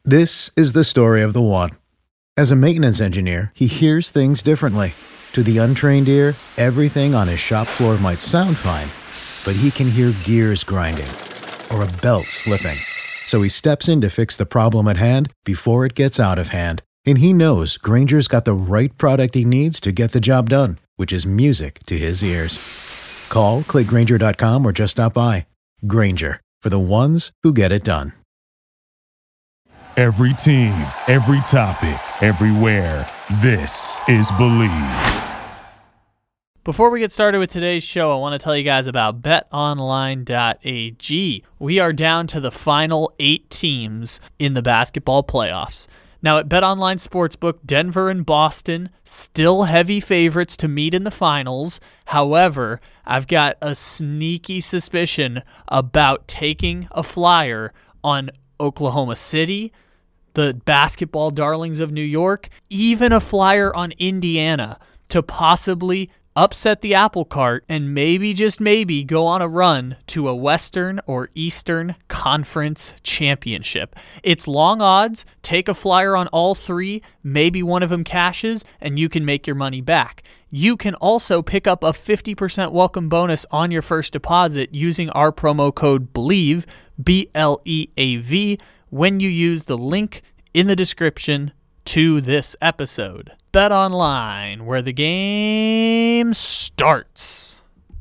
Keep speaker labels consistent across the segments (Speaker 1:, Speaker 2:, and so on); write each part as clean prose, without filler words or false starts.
Speaker 1: This is the story of the one. As a maintenance engineer, he hears things differently. To the untrained ear, everything on his shop floor might sound fine, but he can hear gears grinding or a belt slipping. So he steps in to fix the problem at hand before it gets out of hand. And he knows Grainger's got the right product he needs to get the job done, which is music to his ears. Call, click Grainger.com, or just stop by. Grainger, for the ones who get it done.
Speaker 2: Every team, every topic, everywhere. This is Believe.
Speaker 3: Before we get started with today's show, I want to tell you guys about betonline.ag. We are down to the final 8 teams in the basketball playoffs. Now at BetOnline Sportsbook, Denver and Boston, still heavy favorites to meet in the finals. However, I've got a sneaky suspicion about taking a flyer on Oklahoma City, the basketball darlings of New York, even a flyer on Indiana to possibly upset the apple cart and maybe, just maybe, go on a run to a Western or Eastern Conference championship. It's long odds. Take a flyer on all 3. Maybe one of them cashes, and you can make your money back. You can also pick up a 50% welcome bonus on your first deposit using our promo code BELIEVE, BLEAV, when you use the link in the description to this episode. Bet Online, where the game starts.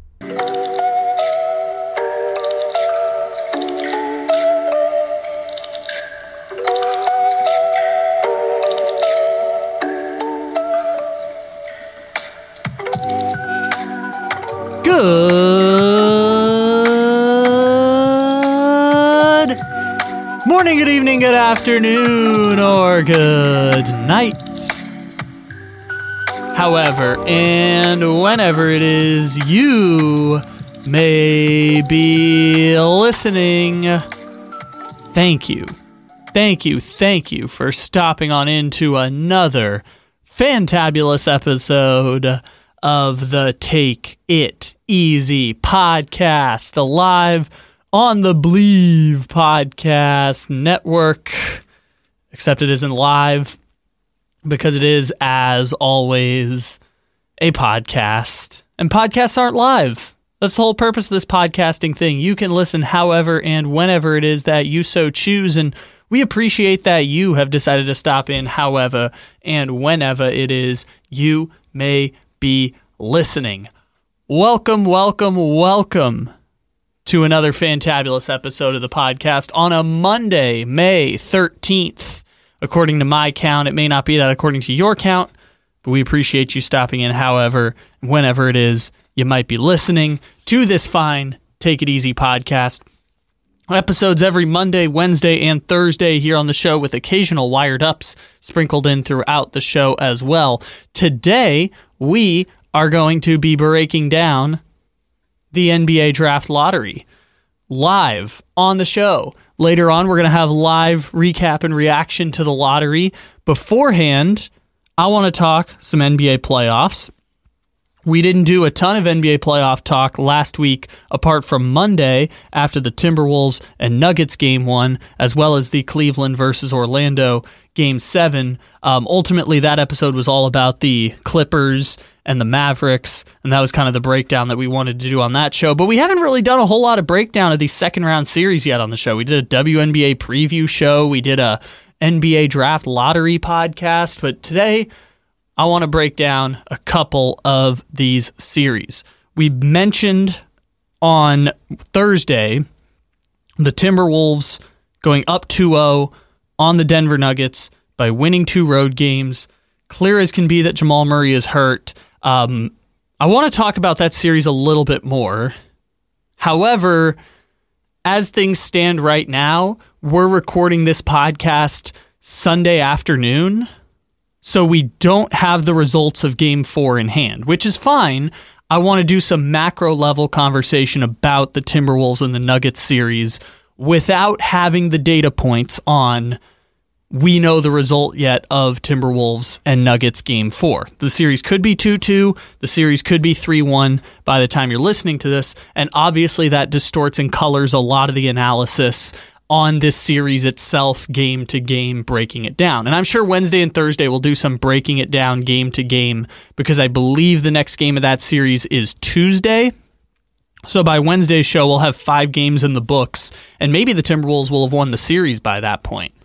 Speaker 3: Good morning, good evening, good afternoon, or good night. However, and whenever it is you may be listening, thank you for stopping on into another fantabulous episode of the Take It Easy podcast, the live on the Believe podcast network, except it isn't live because it is, as always, a podcast. And podcasts aren't live. That's the whole purpose of this podcasting thing. You can listen however and whenever it is that you so choose, and we appreciate that you have decided to stop in however and whenever it is you may be listening. Welcome to another fantabulous episode of the podcast on a Monday, May 13th. According to my count, it may not be that according to your count, but we appreciate you stopping in however, whenever it is you might be listening to this fine Take It Easy podcast. Episodes every Monday, Wednesday, and Thursday here on the show with occasional wired ups sprinkled in throughout the show as well. Today, we are going to be breaking down the NBA Draft Lottery live on the show. Later on, we're going to have live recap and reaction to the lottery. Beforehand, I want to talk some NBA playoffs. We didn't do a ton of NBA playoff talk last week, apart from Monday after the Timberwolves and Nuggets Game 1, as well as the Cleveland versus Orlando Game 7. Ultimately, that episode was all about the Clippers and the Mavericks, and that was kind of the breakdown that we wanted to do on that show. But we haven't really done a whole lot of breakdown of these second-round series yet on the show. We did a WNBA preview show. We did a NBA Draft Lottery podcast. But today, I want to break down a couple of these series. We mentioned on Thursday the Timberwolves going up 2-0 on the Denver Nuggets by winning 2 road games. Clear as can be that Jamal Murray is hurt. I want to talk about that series a little bit more. However, as things stand right now, we're recording this podcast Sunday afternoon, so we don't have the results of Game 4 in hand, which is fine. I want to do some macro-level conversation about the Timberwolves and the Nuggets series without having the data points on we know the result yet of Timberwolves and Nuggets Game 4. The series could be 2-2. The series could be 3-1 by the time you're listening to this, and obviously that distorts and colors a lot of the analysis on this series itself, game to game, breaking it down. And I'm sure Wednesday and Thursday we'll do some breaking it down game to game, because I believe the next game of that series is Tuesday. So by Wednesday's show, we'll have 5 games in the books, and maybe the Timberwolves will have won the series by that point.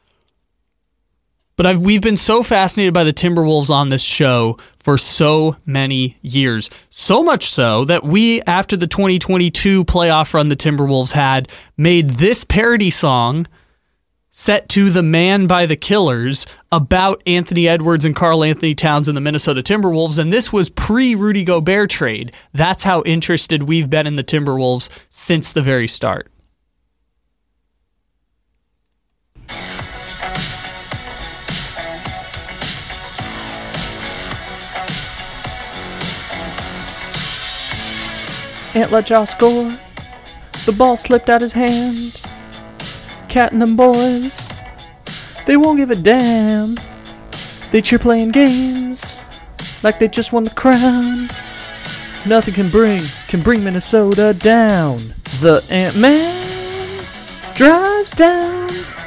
Speaker 3: But we've been so fascinated by the Timberwolves on this show for so many years. So much so that we, after the 2022 playoff run the Timberwolves had, made this parody song set to The Man by the Killers about Anthony Edwards and Karl Anthony Towns and the Minnesota Timberwolves. And this was pre-Rudy Gobert trade. That's how interested we've been in the Timberwolves since the very start.
Speaker 4: Ant let y'all score. The ball slipped out his hand. Cat and them boys, they won't give a damn. They cheer playing games like they just won the crown. Nothing can bring Minnesota down. The Ant-Man drives down.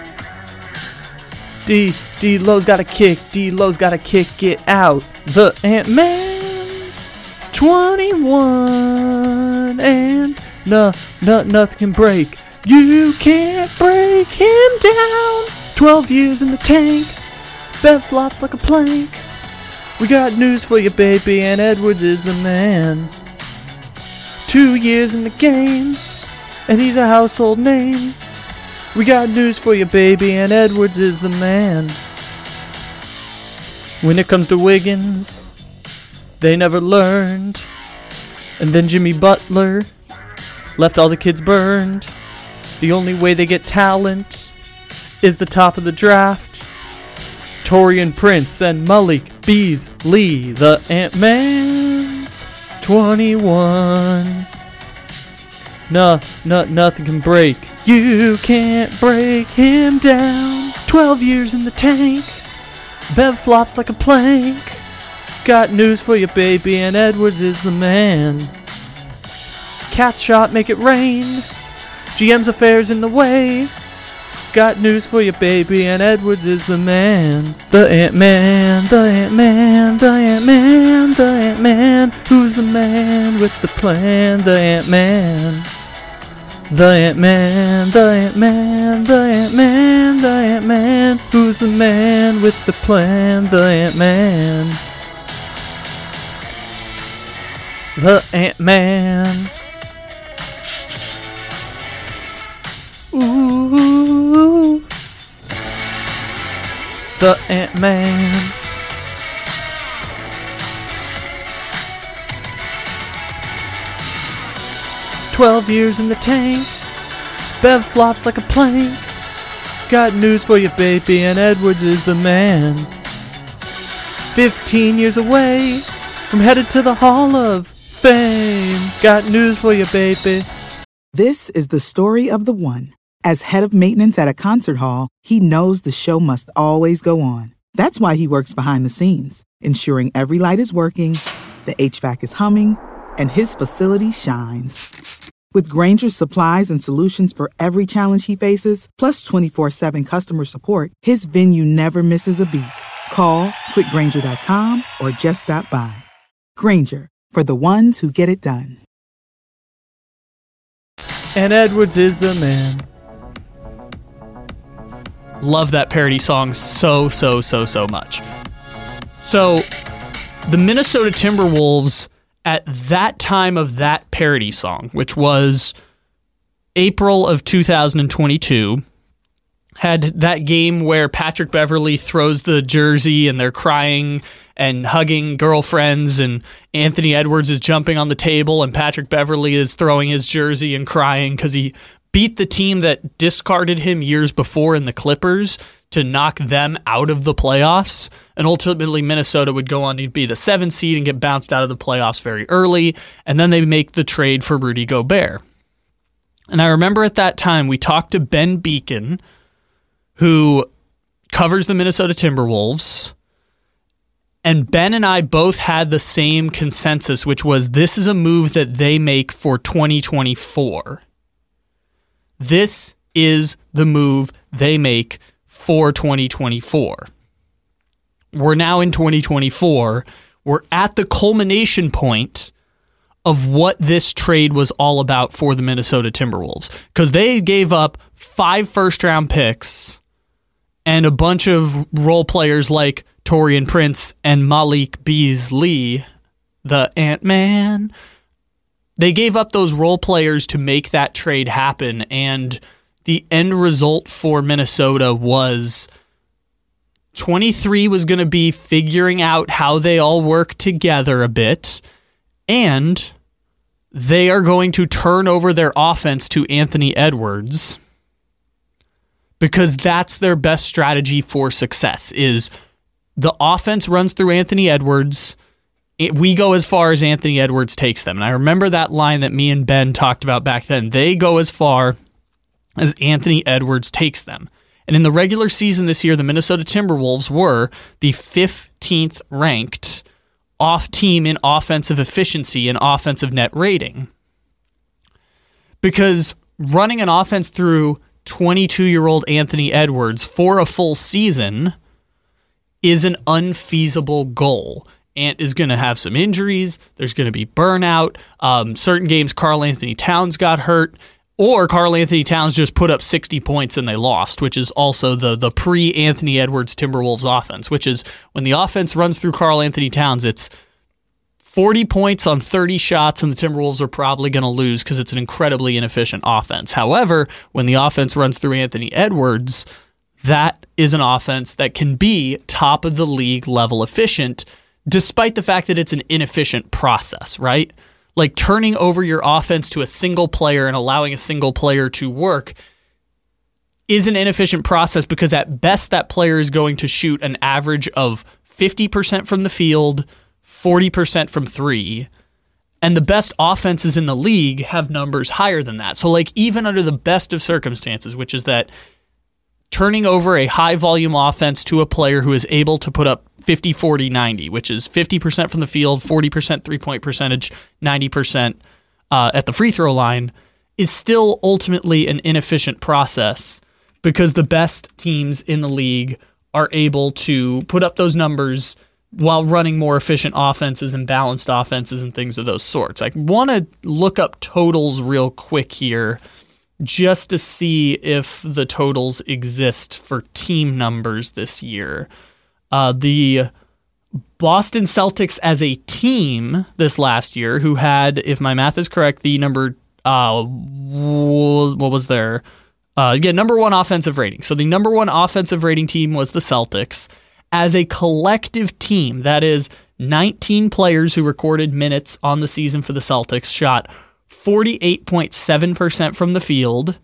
Speaker 4: D-Lo's got a kick. D-Lo's got to kick it out. The Ant-Man's 21 and nothing can break. You can't break him down. 12 years in the tank. Bev flops like a plank. We got news for you, baby, and Edwards is the man. 2 years in the game, and he's a household name. We got news for you, baby, and Edwards is the man. When it comes to Wiggins, they never learned. And then Jimmy Butler left all the kids burned. The only way they get talent is the top of the draft. Torian Prince and Malik Beasley, the Ant-Man's 21. Nothing can break. You can't break him down. 12 years in the tank. Bev flops like a plank. Got news for you, baby, and Edwards is the man. Cat's shot, make it rain. GM's affairs in the way. Got news for you, baby, and Edwards is the man. The Ant-Man, the Ant-Man, the Ant-Man, the Ant-Man. Who's the man with the plan? The Ant-Man. The Ant-Man, the Ant-Man, the Ant-Man, the Ant-Man. Who's the man with the plan? The Ant-Man. The Ant-Man. Ooh, the Ant-Man. "12 years in the tank. Bev flops like a plank. Got news for you, baby, and Edwards is the man. 15 years away from headed to the Hall of Fame. Got news for you, baby."
Speaker 5: This is the story of the one. As head of maintenance at a concert hall, he knows the show must always go on. That's why he works behind the scenes, ensuring every light is working, the HVAC is humming, and his facility shines. With Grainger's supplies and solutions for every challenge he faces, plus 24/7 customer support, his venue never misses a beat. Call quickgrainger.com or just stop by. Grainger, for the ones who get it done.
Speaker 4: And Edwards is the man.
Speaker 3: Love that parody song so much. So, the Minnesota Timberwolves, at that time of that parody song, which was April of 2022, had that game where Patrick Beverley throws the jersey and they're crying and hugging girlfriends, and Anthony Edwards is jumping on the table and Patrick Beverley is throwing his jersey and crying because he beat the team that discarded him years before in the Clippers to knock them out of the playoffs. And ultimately, Minnesota would go on to be the 7th seed and get bounced out of the playoffs very early. And then they make the trade for Rudy Gobert. And I remember at that time, we talked to Ben Beacon, who covers the Minnesota Timberwolves. And Ben and I both had the same consensus, which was this is a move that they make for 2024. This is the move they make for 2024. We're now in 2024. We're at the culmination point of what this trade was all about for the Minnesota Timberwolves, because they gave up 5 first-round picks and a bunch of role players like Taurean Prince and Malik Beasley, the Ant-Man. They gave up those role players to make that trade happen, and the end result for Minnesota was 23 was going to be figuring out how they all work together a bit, and they are going to turn over their offense to Anthony Edwards, because that's their best strategy for success, is the offense runs through Anthony Edwards. We go as far as Anthony Edwards takes them. And I remember that line that me and Ben talked about back then. They go as far as Anthony Edwards takes them. And in the regular season this year, the Minnesota Timberwolves were the 15th ranked off team in offensive efficiency and offensive net rating. Because running an offense through 22-year-old Anthony Edwards for a full season is an unfeasible goal. Ant is going to have some injuries. There's going to be burnout. Certain games, Karl Anthony Towns got hurt, or Karl Anthony Towns just put up 60 points and they lost, which is also the pre-Anthony Edwards Timberwolves offense, which is when the offense runs through Karl Anthony Towns, it's 40 points on 30 shots, and the Timberwolves are probably going to lose because it's an incredibly inefficient offense. However, when the offense runs through Anthony Edwards, that is an offense that can be top of the league level efficient, despite the fact that it's an inefficient process, right? Like turning over your offense to a single player and allowing a single player to work is an inefficient process, because at best that player is going to shoot an average of 50% from the field, 40% from 3, and the best offenses in the league have numbers higher than that. So like even under the best of circumstances, which is that turning over a high volume offense to a player who is able to put up 50, 40, 90, which is 50% from the field, 40% three-point percentage, 90% at the free throw line, is still ultimately an inefficient process, because the best teams in the league are able to put up those numbers while running more efficient offenses and balanced offenses and things of those sorts. I want to look up totals real quick here just to see if the totals exist for team numbers this year. The Boston Celtics as a team this last year, who had, if my math is correct, the number, what was there? Number 1 offensive rating. So the number 1 offensive rating team was the Celtics. As a collective team, that is 19 players who recorded minutes on the season for the Celtics, shot 48.7% from the field,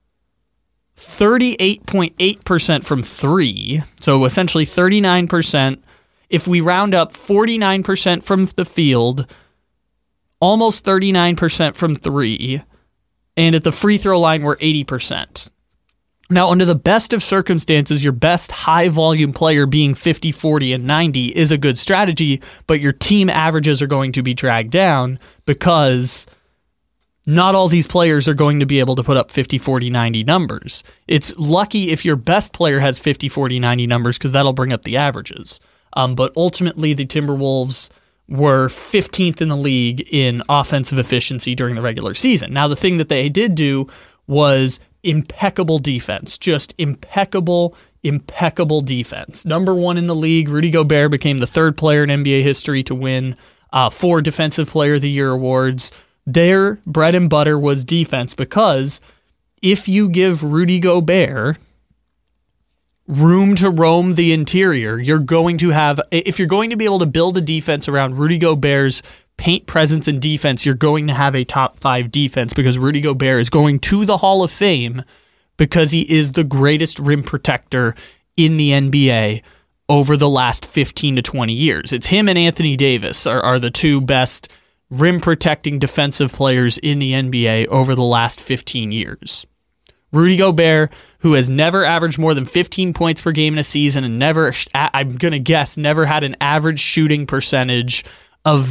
Speaker 3: 38.8% from 3, so essentially 39%. If we round up, 49% from the field, almost 39% from 3, and at the free throw line we're 80%. Now, under the best of circumstances, your best high-volume player being 50, 40, and 90 is a good strategy, but your team averages are going to be dragged down because not all these players are going to be able to put up 50, 40, 90 numbers. It's lucky if your best player has 50, 40, 90 numbers, because that'll bring up the averages. But ultimately, the Timberwolves were 15th in the league in offensive efficiency during the regular season. Now, the thing that they did do was impeccable defense, just impeccable defense. Number 1 in the league, Rudy Gobert became the 3rd player in NBA history to win 4 Defensive Player of the Year awards. Their bread and butter was defense, because if you give Rudy Gobert room to roam the interior, if you're going to be able to build a defense around Rudy Gobert's paint presence and defense, you're going to have a top 5 defense, because Rudy Gobert is going to the Hall of Fame because he is the greatest rim protector in the NBA over the last 15 to 20 years. It's him and Anthony Davis are the 2 best rim protecting defensive players in the NBA over the last 15 years. Rudy Gobert, who has never averaged more than 15 points per game in a season and never, I'm going to guess, never had an average shooting percentage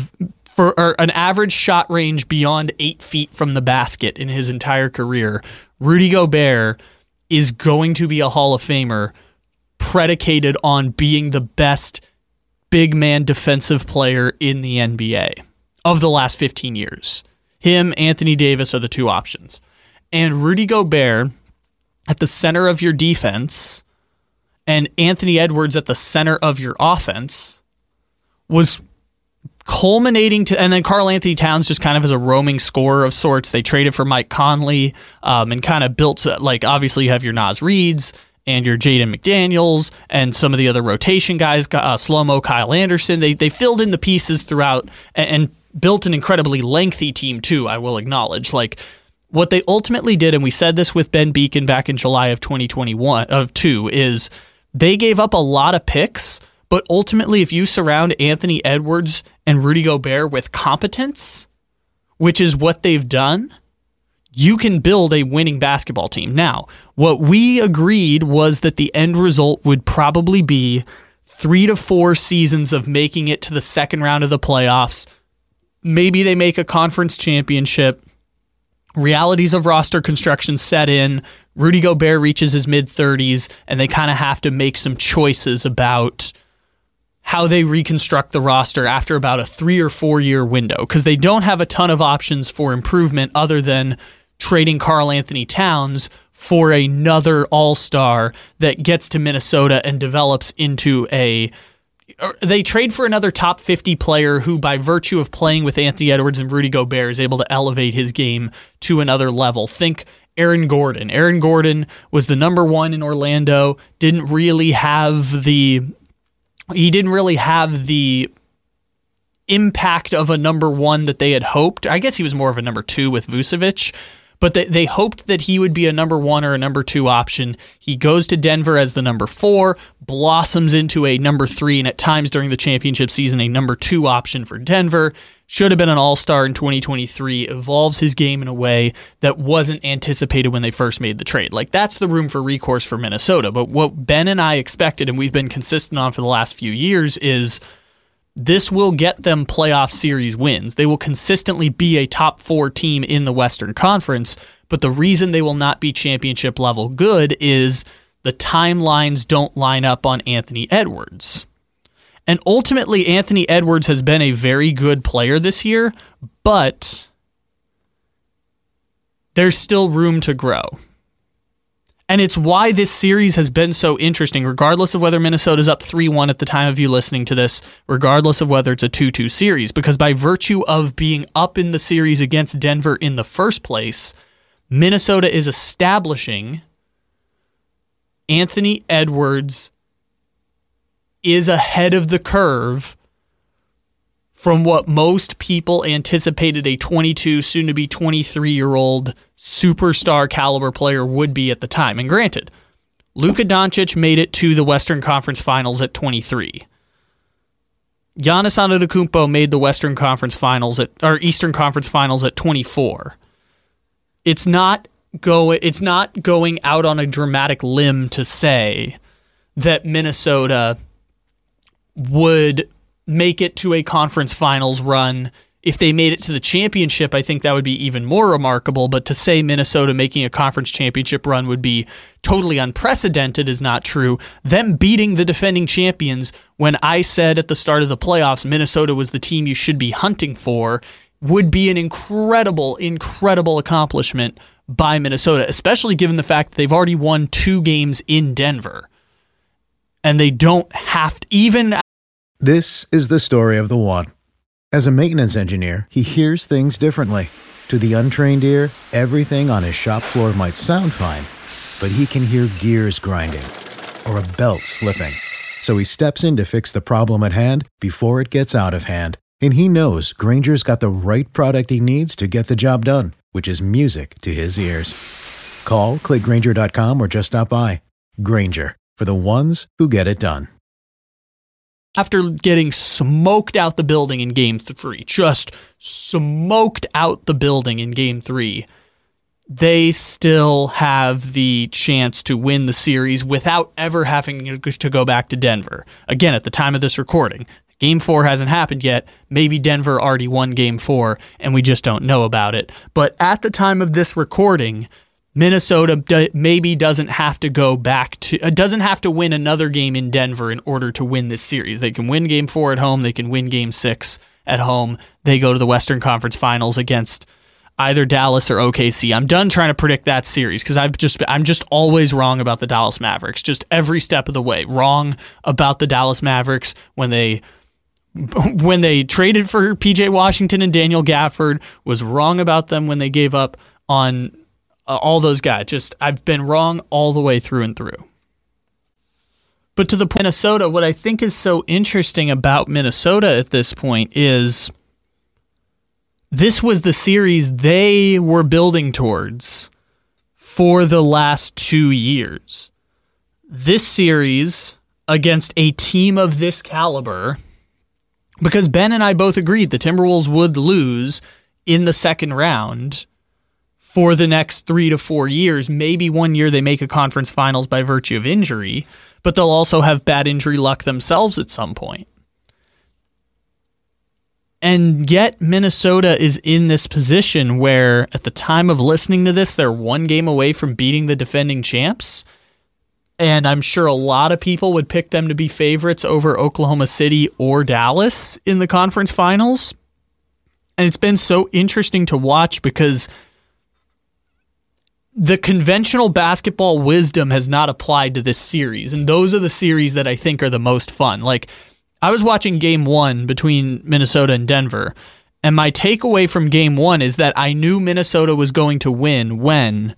Speaker 3: or an average shot range beyond 8 feet from the basket in his entire career. Rudy Gobert is going to be a Hall of Famer predicated on being the best big man defensive player in the NBA of the last 15 years. Him, Anthony Davis are the two options. And Rudy Gobert at the center of your defense and Anthony Edwards at the center of your offense was culminating to, and then Karl Anthony Towns just kind of as a roaming scorer of sorts. They traded for Mike Conley and kind of built, like, obviously you have your Naz Reids and your Jaden McDaniels and some of the other rotation guys, Slow-Mo, Kyle Anderson. They filled in the pieces throughout and built an incredibly lengthy team too, I will acknowledge. Like, what they ultimately did, and we said this with Ben Beacon back in July of 2022, is they gave up a lot of picks, but ultimately if you surround Anthony Edwards and Rudy Gobert with competence, which is what they've done, you can build a winning basketball team. Now, what we agreed was that the end result would probably be 3 to 4 seasons of making it to the second round of the playoffs. Maybe they make a conference championship. Realities of roster construction set in. Rudy Gobert reaches his mid-30s, and they kind of have to make some choices about how they reconstruct the roster after about a 3 or 4 year window, because they don't have a ton of options for improvement other than trading Karl Anthony Towns for another all-star that gets to Minnesota and develops into they trade for another top 50 player who, by virtue of playing with Anthony Edwards and Rudy Gobert, is able to elevate his game to another level. Think Aaron Gordon. Aaron Gordon was the number 1 in Orlando, didn't really have the impact of a number 1 that they had hoped. I guess he was more of a number 2 with Vucevic, but they hoped that he would be a number 1 or a number 2 option. He goes to Denver as the number 4, blossoms into a number 3, and at times during the championship season, a number 2 option for Denver. Should have been an all-star in 2023, evolves his game in a way that wasn't anticipated when they first made the trade. Like, that's the room for recourse for Minnesota. But what Ben and I expected, and we've been consistent on for the last few years, is this will get them playoff series wins. They will consistently be a top 4 team in the Western Conference, but the reason they will not be championship level good is the timelines don't line up on Anthony Edwards. And ultimately, Anthony Edwards has been a very good player this year, but there's still room to grow. And it's why this series has been so interesting, regardless of whether Minnesota's up 3-1 at the time of you listening to this, regardless of whether it's a 2-2 series, because by virtue of being up in the series against Denver in the first place, Minnesota is establishing Anthony Edwards is ahead of the curve from what most people anticipated a 22, soon-to-be 23-year-old superstar caliber player would be at the time. And granted, Luka Doncic made it to the Western Conference Finals at 23. Giannis Antetokounmpo made the Eastern Conference Finals at 24. It's not going out on a dramatic limb to say that Minnesota would make it to a conference finals run. If they made it to the championship, I think that would be even more remarkable. But to say Minnesota making a conference championship run would be totally unprecedented is not true. Them beating the defending champions, when I said at the start of the playoffs Minnesota was the team you should be hunting for, would be an incredible, incredible accomplishment by Minnesota, especially given the fact that they've already won 2 games in Denver. And they don't have to even...
Speaker 1: This is the story of the one. As a maintenance engineer, he hears things differently. To the untrained ear, everything on his shop floor might sound fine, but he can hear gears grinding or a belt slipping. So he steps in to fix the problem at hand before it gets out of hand. And he knows Grainger's got the right product he needs to get the job done, which is music to his ears. Call, click Grainger.com, or just stop by. Grainger, for the ones who get it done.
Speaker 3: After getting smoked out the building in Game 3, just smoked out the building in Game 3, they still have the chance to win the series without ever having to go back to Denver. Again, at the time of this recording, Game 4 hasn't happened yet. Maybe Denver already won Game 4, and we just don't know about it. But at the time of this recording, Minnesota maybe doesn't have to doesn't have to win another game in Denver in order to win this series. They can win Game 4 at home. They can win Game 6 at home. They go to the Western Conference Finals against either Dallas or OKC. I'm done trying to predict that series because I'm just always wrong about the Dallas Mavericks. Just every step of the way. Wrong about the Dallas Mavericks when they traded for PJ Washington and Daniel Gafford. Was wrong about them when they gave up on all those guys. I've been wrong all the way through and through. But to the point of Minnesota, what I think is so interesting about Minnesota at this point is this was the series they were building towards for the last 2 years. This series against a team of this caliber, because Ben and I both agreed the Timberwolves would lose in the second round for the next 3 to 4 years. Maybe 1 year they make a conference finals by virtue of injury, but they'll also have bad injury luck themselves at some point. And yet Minnesota is in this position where at the time of listening to this, they're 1 game away from beating the defending champs. And I'm sure a lot of people would pick them to be favorites over Oklahoma City or Dallas in the conference finals. And it's been so interesting to watch because the conventional basketball wisdom has not applied to this series. And those are the series that I think are the most fun. Like, I was watching Game 1 between Minnesota and Denver, and my takeaway from Game 1 is that I knew Minnesota was going to win when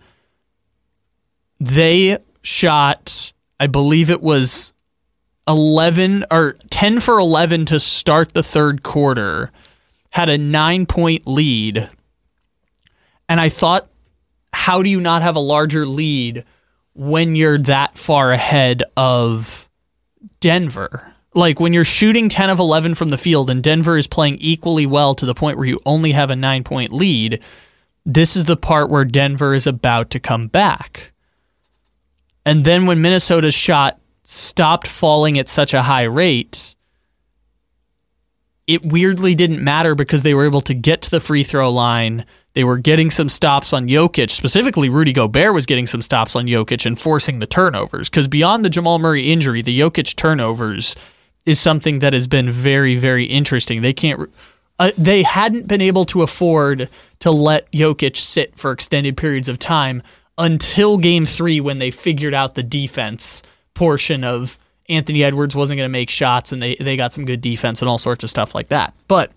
Speaker 3: they shot, I believe it was 10 for 11 to start the third quarter, had a 9-point lead, and I thought, how do you not have a larger lead when you're that far ahead of Denver? Like, when you're shooting 10 of 11 from the field and Denver is playing equally well to the point where you only have a 9-point lead, this is the part where Denver is about to come back. And then when Minnesota's shot stopped falling at such a high rate, it weirdly didn't matter because they were able to get to the free throw line. They were getting some stops on Jokic. Specifically, Rudy Gobert was getting some stops on Jokic and forcing the turnovers. Because beyond the Jamal Murray injury, the Jokic turnovers is something that has been very, very interesting. They hadn't been able to afford to let Jokic sit for extended periods of time until Game 3 when they figured out the defense portion of Anthony Edwards wasn't going to make shots, and they got some good defense and all sorts of stuff like that. But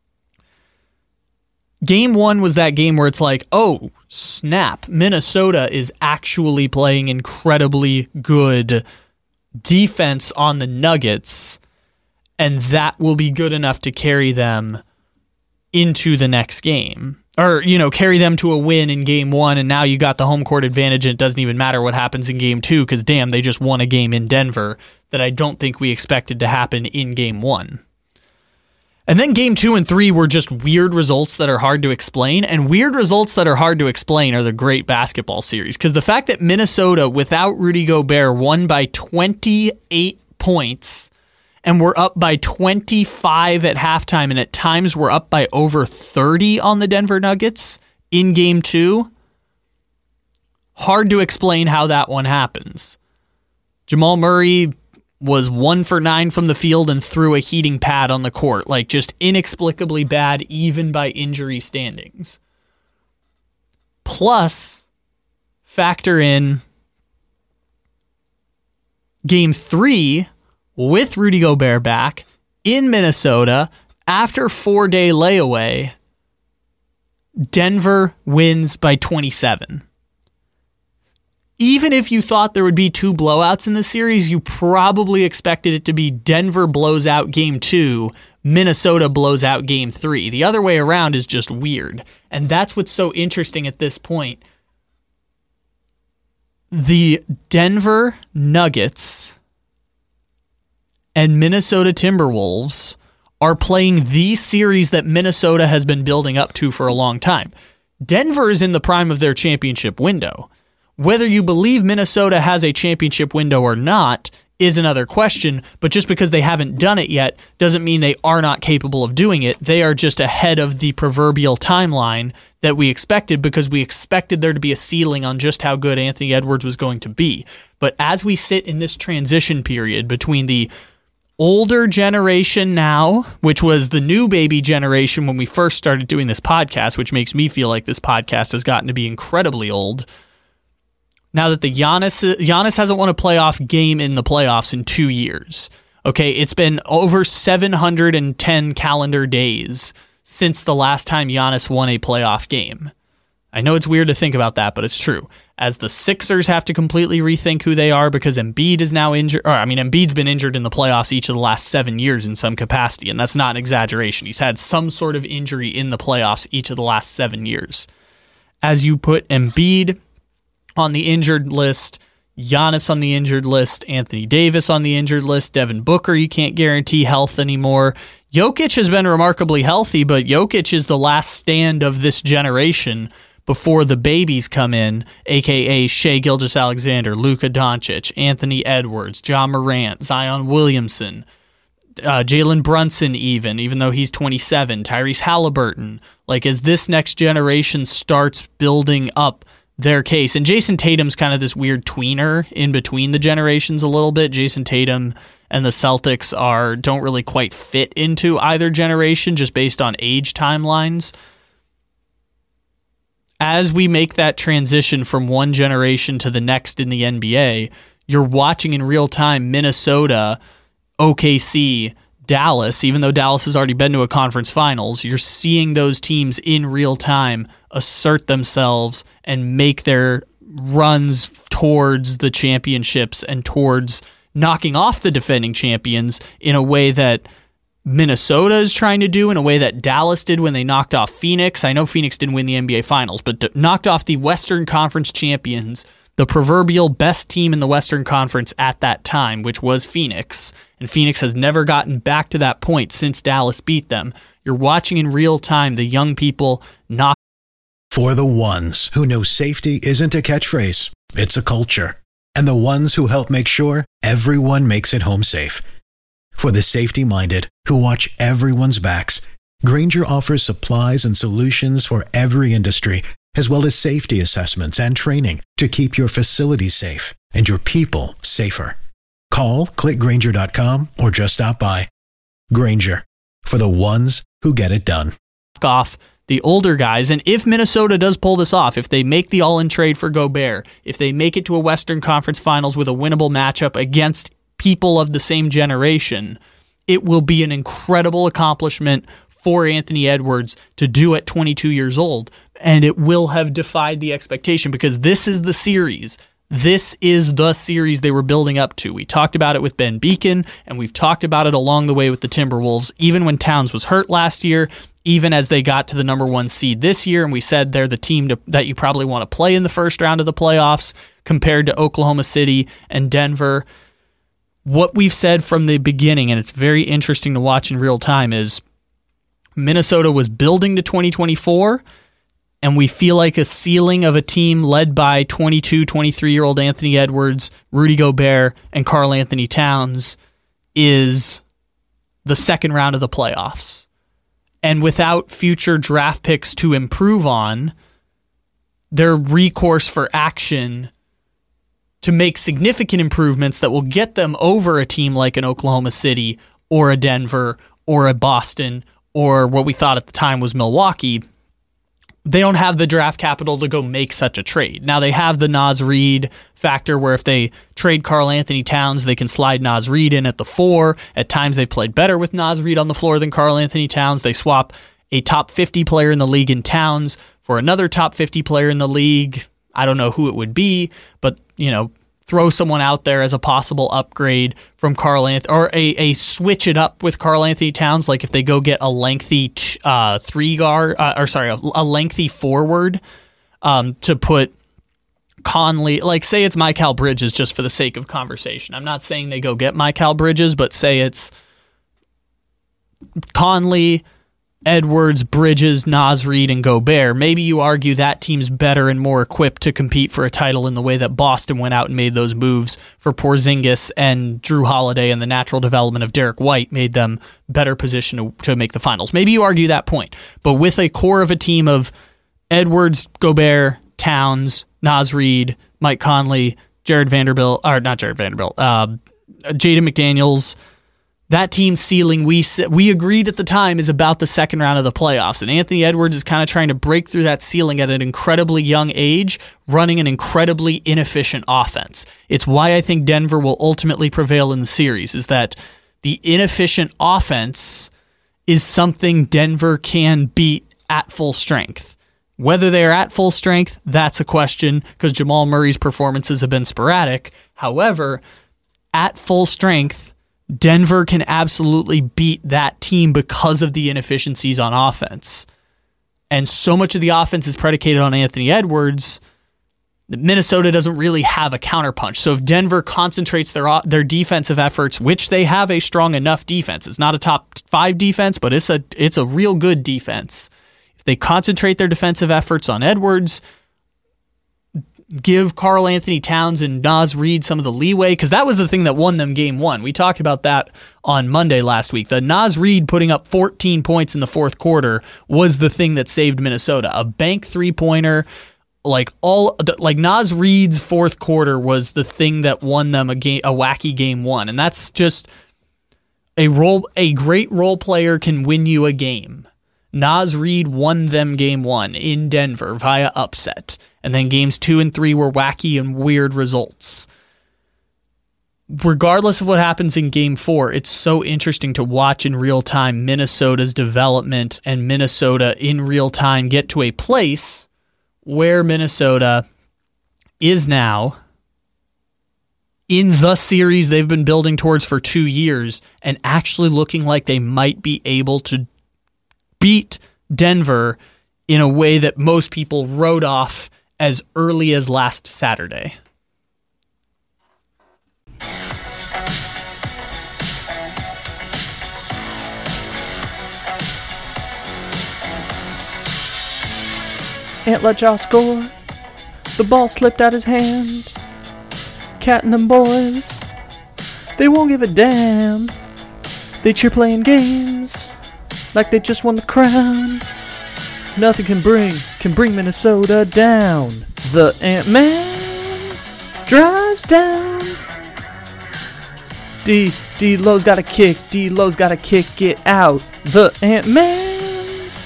Speaker 3: Game 1 was that game where it's like, oh, snap, Minnesota is actually playing incredibly good defense on the Nuggets, and that will be good enough to carry them into the next game. Or, carry them to a win in Game 1, and now you got the home court advantage, and it doesn't even matter what happens in Game 2, because damn, they just won a game in Denver that I don't think we expected to happen in Game 1. And then Game 2 and 3 were just weird results that are hard to explain, and weird results that are hard to explain are the great basketball series, because the fact that Minnesota, without Rudy Gobert, won by 28 points, and were up by 25 at halftime, and at times were up by over 30 on the Denver Nuggets in Game 2, hard to explain how that one happens. Jamal Murray was 1 for 9 from the field and threw a heating pad on the court. Like, just inexplicably bad, even by injury standings. Plus, factor in Game 3 with Rudy Gobert back in Minnesota after 4-day layaway. Denver wins by 27. Even if you thought there would be 2 blowouts in the series, you probably expected it to be Denver blows out Game 2, Minnesota blows out Game 3. The other way around is just weird. And that's what's so interesting at this point. The Denver Nuggets and Minnesota Timberwolves are playing the series that Minnesota has been building up to for a long time. Denver is in the prime of their championship window. Whether you believe Minnesota has a championship window or not is another question, but just because they haven't done it yet doesn't mean they are not capable of doing it. They are just ahead of the proverbial timeline that we expected because we expected there to be a ceiling on just how good Anthony Edwards was going to be. But as we sit in this transition period between the older generation now, which was the new baby generation when we first started doing this podcast, which makes me feel like this podcast has gotten to be incredibly old. Now that the Giannis hasn't won a playoff game in the playoffs in 2 years. Okay, it's been over 710 calendar days since the last time Giannis won a playoff game. I know it's weird to think about that, but it's true. As the Sixers have to completely rethink who they are because Embiid is now injured. Embiid's been injured in the playoffs each of the last 7 years in some capacity, and that's not an exaggeration. He's had some sort of injury in the playoffs each of the last 7 years. As you put Embiid on the injured list, Giannis on the injured list, Anthony Davis on the injured list, Devin Booker, you can't guarantee health anymore. Jokic has been remarkably healthy, but Jokic is the last stand of this generation before the babies come in, a.k.a. Shai Gilgeous-Alexander, Luka Doncic, Anthony Edwards, Ja Morant, Zion Williamson, Jalen Brunson even though he's 27, Tyrese Halliburton. Like, as this next generation starts building up their case, and Jason Tatum's kind of this weird tweener in between the generations a little bit. Jason Tatum and the Celtics don't really quite fit into either generation just based on age timelines. As we make that transition from one generation to the next in the NBA, you're watching in real time Minnesota, OKC, Dallas, even though Dallas has already been to a conference finals, you're seeing those teams in real time assert themselves and make their runs towards the championships and towards knocking off the defending champions in a way that Minnesota is trying to do, in a way that Dallas did when they knocked off Phoenix. I know Phoenix didn't win the NBA Finals, but knocked off the Western Conference champions, the proverbial best team in the Western Conference at that time, which was Phoenix. And Phoenix has never gotten back to that point since Dallas beat them. You're watching in real time the young people knock.
Speaker 1: For the ones who know safety isn't a catchphrase, it's a culture. And the ones who help make sure everyone makes it home safe. For the safety-minded who watch everyone's backs, Grainger offers supplies and solutions for every industry, as well as safety assessments and training to keep your facilities safe and your people safer. Call, click Grainger.com, or just stop by. Grainger, for the ones who get it done.
Speaker 3: Off the older guys, and if Minnesota does pull this off, if they make the all-in trade for Gobert, if they make it to a Western Conference Finals with a winnable matchup against people of the same generation, it will be an incredible accomplishment for Anthony Edwards to do at 22 years old, and it will have defied the expectation because this is the series. This is the series they were building up to. We talked about it with Ben Beacon, and we've talked about it along the way with the Timberwolves, even when Towns was hurt last year, even as they got to the number 1 seed this year, and we said they're the team that you probably want to play in the first round of the playoffs compared to Oklahoma City and Denver. What we've said from the beginning, and it's very interesting to watch in real time, is Minnesota was building to 2024, and we feel like a ceiling of a team led by 22, 23-year-old Anthony Edwards, Rudy Gobert, and Karl Anthony Towns is the second round of the playoffs. And without future draft picks to improve on, their recourse for action to make significant improvements that will get them over a team like an Oklahoma City or a Denver or a Boston or what we thought at the time was Milwaukee, they don't have the draft capital to go make such a trade. Now they have the Naz Reid factor where if they trade Karl Anthony Towns, they can slide Naz Reid in at the 4. At times they've played better with Naz Reid on the floor than Karl Anthony Towns. They swap a top 50 player in the league in Towns for another top 50 player in the league. I don't know who it would be, but, throw someone out there as a possible upgrade from Karl Anthony, or a switch it up with Karl Anthony Towns, like if they go get a lengthy a lengthy forward to put Conley, like say it's Mikal Bridges just for the sake of conversation. I'm not saying they go get Mikal Bridges, but say it's Conley, Edwards, Bridges, Naz Reid, and Gobert. Maybe you argue that team's better and more equipped to compete for a title in the way that Boston went out and made those moves for Porzingis and Drew Holiday, and the natural development of Derek White made them better positioned to make the finals. Maybe you argue that point. But with a core of a team of Edwards, Gobert, Towns, Naz Reid, Mike Conley, Jaden McDaniels, that team's ceiling, we agreed at the time, is about the second round of the playoffs. And Anthony Edwards is kind of trying to break through that ceiling at an incredibly young age, running an incredibly inefficient offense. It's why I think Denver will ultimately prevail in the series, is that the inefficient offense is something Denver can beat at full strength. Whether they're at full strength, that's a question, because Jamal Murray's performances have been sporadic. However, at full strength, Denver can absolutely beat that team because of the inefficiencies on offense. And so much of the offense is predicated on Anthony Edwards that Minnesota doesn't really have a counterpunch. So if Denver concentrates their defensive efforts, which they have a strong enough defense, it's not a top 5 defense, but it's a real good defense. If they concentrate their defensive efforts on Edwards, give Karl Anthony Towns and Naz Reid some of the leeway, because that was the thing that won them game 1. We talked about that on Monday last week. The Naz Reid putting up 14 points in the fourth quarter was the thing that saved Minnesota. A bank three-pointer, like Naz Reid's fourth quarter was the thing that won them a wacky game 1. And that's just a great role player can win you a game. Naz Reid won them game 1 in Denver via upset. And then games 2 and 3 were wacky and weird results. Regardless of what happens in game 4, it's so interesting to watch in real time Minnesota's development and Minnesota in real time get to a place where Minnesota is now in the series they've been building towards for 2 years and actually looking like they might be able to beat Denver in a way that most people wrote off as early as last Saturday.
Speaker 4: Ant let y'all score. The ball slipped out his hand. Cat and them boys, they won't give a damn. They cheer playing games like they just won the crown. Nothing can bring Minnesota down. The Ant-Man drives down. D-Lo's got a kick. D-Lo's got to kick it out. The Ant-Man's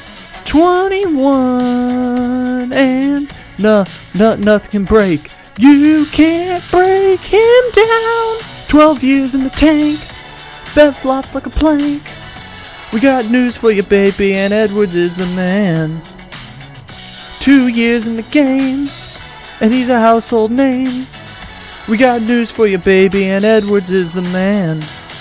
Speaker 4: 21 and nothing can break. You can't break him down. 12 years in the tank. Bev flops like a plank. We got news for you, baby, and Edwards is the man. 2 years in the game, and he's a household name. We got news for you, baby, and Edwards is the man.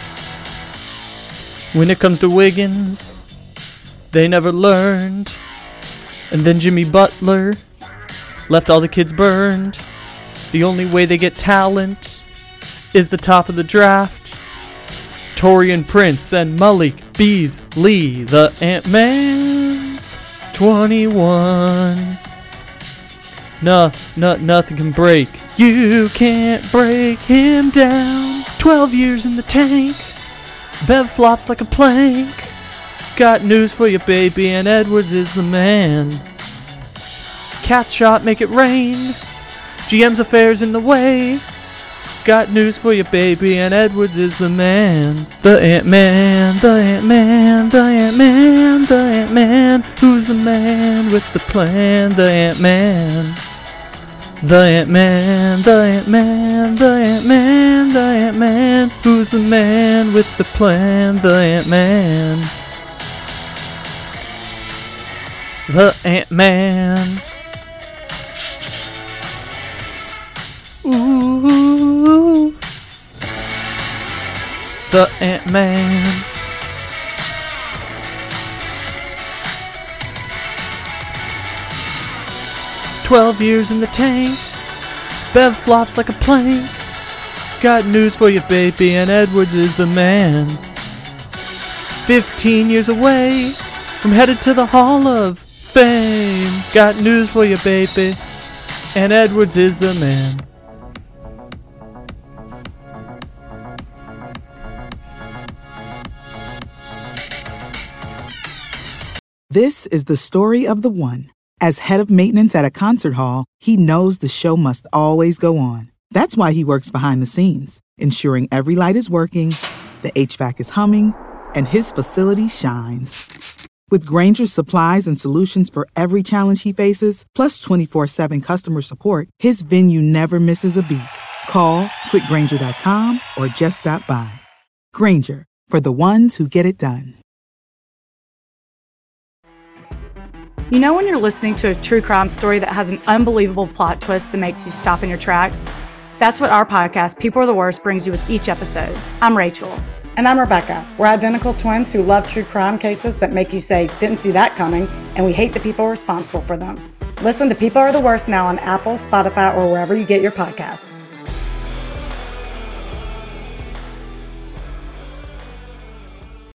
Speaker 4: When it comes to Wiggins, they never learned. And then Jimmy Butler left all the kids burned. The only way they get talent is the top of the draft. Taurean Prince and Malik Beasley, the Ant-Man's 21. Nothing can break. You can't break him down. 12 years in the tank. Bev flops like a plank. Got news for you, baby, and Edwards is the man. Cat's shot, make it rain. GM's affairs in the way. Got news for you, baby, and Edwards is the man. The Ant-Man, the Ant-Man, the Ant-Man, the Ant-Man. Who's the man with the plan? The Ant-Man. The Ant-Man, the Ant-Man, the Ant-Man, the Ant-Man. Who's the man with the plan? The Ant-Man. The Ant-Man. Ooh, the Ant-Man. "12 years in the tank. Bev flops like a plank. Got news for you, baby, and Edwards is the man. 15 years away from headed to the Hall of Fame. Got news for you, baby, and Edwards is the man."
Speaker 5: This is the story of the one. As head of maintenance at a concert hall, he knows the show must always go on. That's why he works behind the scenes, ensuring every light is working, the HVAC is humming, and his facility shines. With Grainger's supplies and solutions for every challenge he faces, plus 24/7 customer support, his venue never misses a beat. Call quickgrainger.com or just stop by. Grainger, for the ones who get it done.
Speaker 6: You know when you're listening to a true crime story that has an unbelievable plot twist that makes you stop in your tracks? That's what our podcast, People Are the Worst, brings you with each episode. I'm Rachel.
Speaker 7: And I'm Rebecca. We're identical twins who love true crime cases that make you say, didn't see that coming, and we hate the people responsible for them. Listen to People Are the Worst now on Apple, Spotify, or wherever you get your podcasts.